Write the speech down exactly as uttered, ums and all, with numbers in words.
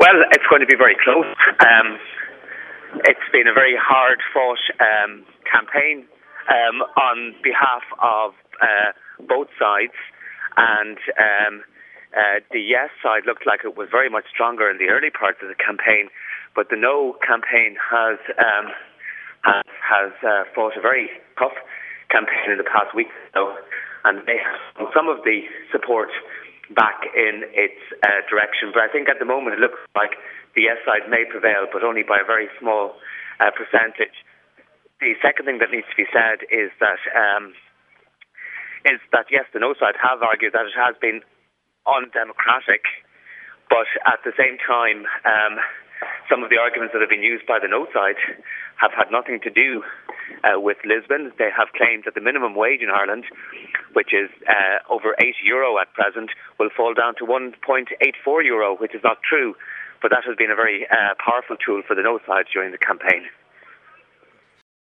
Well, it's going to be very close. Um, it's been a very hard-fought um, campaign um, on behalf of uh, both sides, and um, uh, the yes side looked like it was very much stronger in the early parts of the campaign, but the no campaign has um, has, has uh, fought a very tough campaign in the past week or so, and they have some of the support back in its uh, direction. But I think at the moment it looks like the yes side may prevail, but only by a very small uh, percentage. The second thing that needs to be said is that um, is that yes, the no side have argued that it has been undemocratic, but at the same time, um, some of the arguments that have been used by the no side have had nothing to do uh, with Lisbon. They have claimed that the minimum wage in Ireland, which is uh, over eight euro at present, will fall down to one point eight four euro, which is not true. But that has been a very uh, powerful tool for the no side during the campaign.